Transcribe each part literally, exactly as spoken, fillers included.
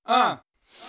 А.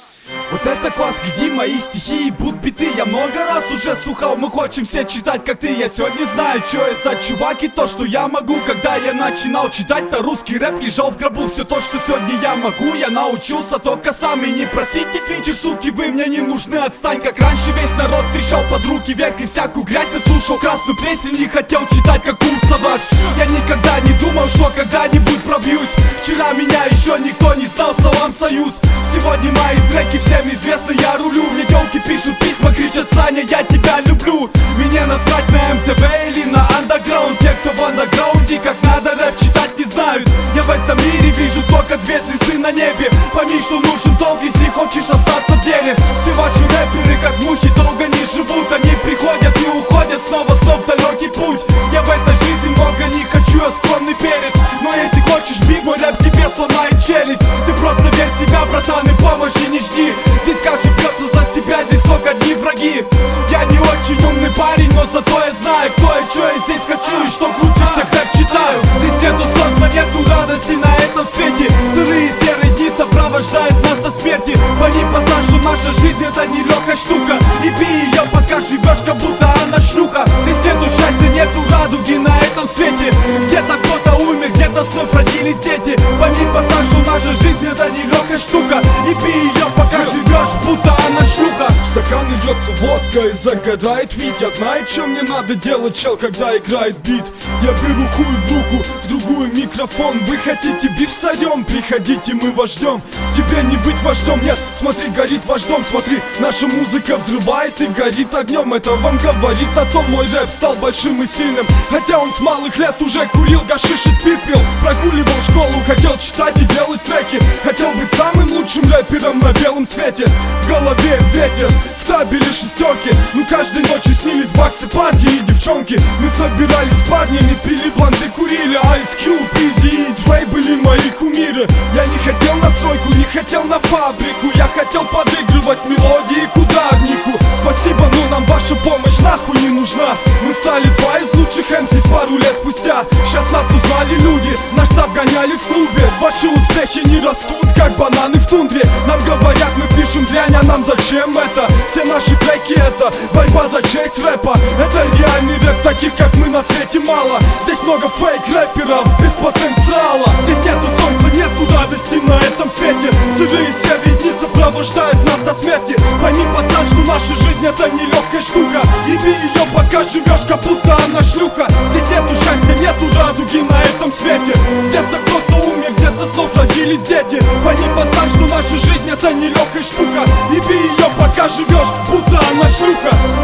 Вот это класс, где мои стихи и будут биты. Я много раз уже слухал, мы хотим все читать как ты. Я сегодня знаю, что я за чувак и то, что я могу. Когда я начинал читать-то русский рэп лежал в гробу. Все то, что сегодня я могу, я научился только сам. И не просите фичи, суки, вы мне не нужны, отстань. Как раньше весь народ трещал под руки вверх и всякую грязь я слушал. Красную песню не хотел читать, как Усоваш. Я никогда не думал, что когда-нибудь пробьюсь. Вчера меня еще никто не знал, салам союз. Сегодня мои треки всем известно, я рулю. Мне тёлки пишут письма, кричат: Саня, я тебя люблю. Мне насрать на эм тэ вэ или на андеграунд. Те, кто в андеграунде, как надо рэп читать, не знают. Я в этом мире вижу только две звезды на небе. Пойми, что нужен долг, если хочешь остаться в деле. Все ваши рэперы, как мухи, долго не живут. Они приходят и уходят снова, снова в далекий путь. Я в этой жизни много не хочу, я скромный перец. Но если хочешь бить мой рэп, тебе сломает челюсть. Ты просто верь в себя, братан, и помощи не жди. Здесь каждый бьется за себя, здесь только одни враги. Я не очень умный парень, но зато я знаю, кто и что я здесь хочу, и что круче всех рэп читаю. Здесь нету солнца, нету радости на этом свете. Сырые серые дни сопровождают нас до смерти. Пойми, пацан, что наша жизнь это не легкая штука. И пей ее, пока живешь, как будто она шлюха. Здесь нету счастья, нету радуги на этом свете. Где-то кто-то умер, где-то снова родились дети. Пойми, пацан, что наша жизнь это не легкая штука. И пей ее, пока живешь, будто она шлюха. В стакан льется водка и загорает вид. Я знаю, что мне надо делать, чел, когда играет бит. Я беру хуй в руку, в другую микрофон. Вы хотите биф сорем? Приходите, мы вас ждем. Тебе не быть вождем, нет, смотри, горит ваш дом. Смотри, наша музыка взрывает и горит огнем. Это вам говорит о том, мой рэп стал большим и сильным. Хотя он с малых лет уже курил гашиш и спирт пил. Прогуливал школу, хотел читать и делать треки. Хотел быть самым лучшим рэпером на белом свете. В голове ветер, в табеле шестерки. Ну каждой ночью снились баксы, партии и девчонки. Мы собирались с парнями, пили бланты, курили. Ice Cube, Easy и Dre были мои кумиры. Я не хотел на стройку, не хотел на фабрику. Я хотел подыгрывать мелодии к ударнику. Спасибо, но нам ваша помощь нахуй не нужна. Мы стали два из лучших эм си пару лет спустя. Сейчас нас узнали люди, наш штаб гоняли в клубе. Ваши успехи не растут, как бананы в тундре. Нам говорят, мы пишем дрянь, а нам зачем это? Все наши треки это борьба за честь рэпа. Это реальный рэп, таких как мы на свете мало. Здесь много фейк-рэперов без потенциала. Здесь нету солнца, нету радости на этом свете. Сырые серые дни сопровождают нас до смерти. Пойми, пацан, что наша жизнь это не легкая штука. Еби ее, пока живешь, как будто она шлюха. Здесь нету счастья, нету радуги на этом свете. Где-то кто-то умер, где-то снова родились дети. Пойми, пацан, что наша жизнь это не легкая штука. Еби ее, пока живешь, будто она шлюха.